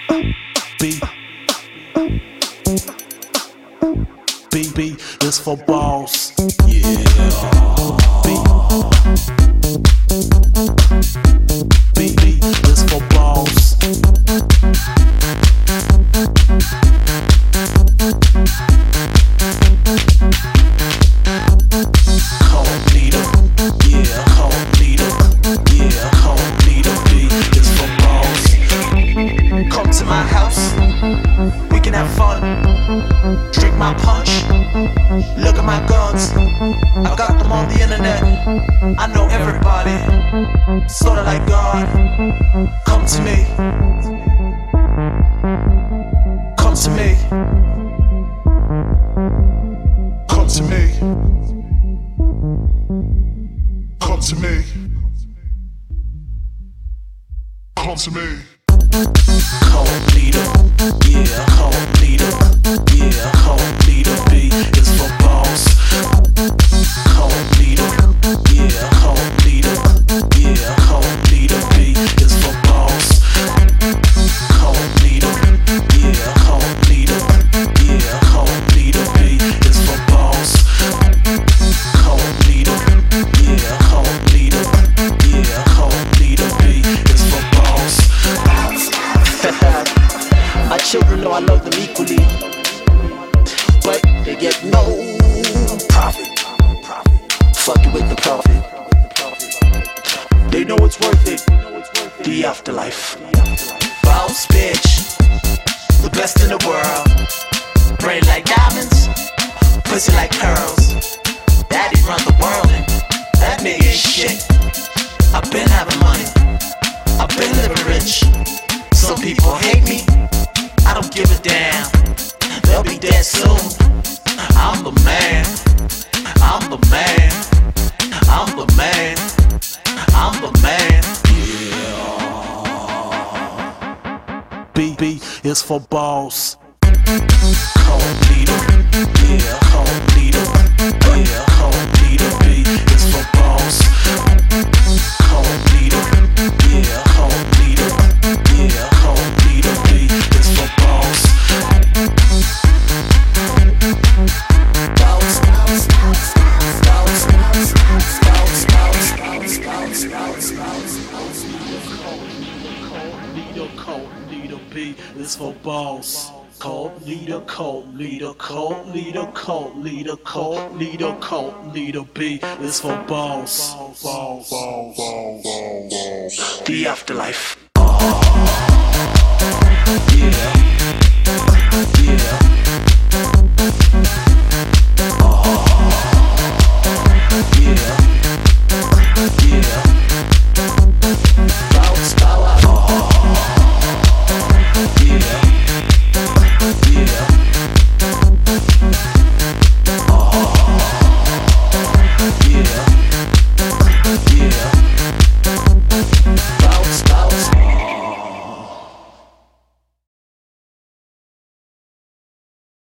B, B is for balls. Yeah. B is for balls. Cult leader, yeah, cult leader, yeah, cult leader. B is for balls. Come to my house, we can have fun. Drink my punch, look at my guns. I got them on the internet, I know everybody. Sorta like God, come to me. Come to me. Come to me. Come to me. Come to me. Cult leader, yeah, cult leader, yeah, cult leader. B is for boss. Cult leader, yeah, cult leader, yeah, cult leader. B is for boss. Cult leader, yeah, cult leader, yeah, cult leader. B is for boss. Cult leader, yeah, cult leader, yeah, cult leader. B is for boss. My children know I love them equally, but they get no profit. Fucking with the profit. They know it's worth it. The afterlife. Boss bitch, the best in the world. Brain like diamonds, pussy like pearls. Daddy run the world and that nigga ain't shit. I've been having money, I've been living rich. Some people hate me, I don't give a damn. They'll be dead soon. I'm the man, I'm the man, I'm the man, I'm the man. Yeah. B is for boss. Cult leader, yeah, cult leader, yeah, cult leader. B is for boss. Cult leader, yeah, cult leader, yeah, cult leader. B is for boss. Cult leader, B is for boss. Cult leader, cult leader, cult leader, cult leader, cult leader, cult leader. B is for boss. The afterlife. Yeah.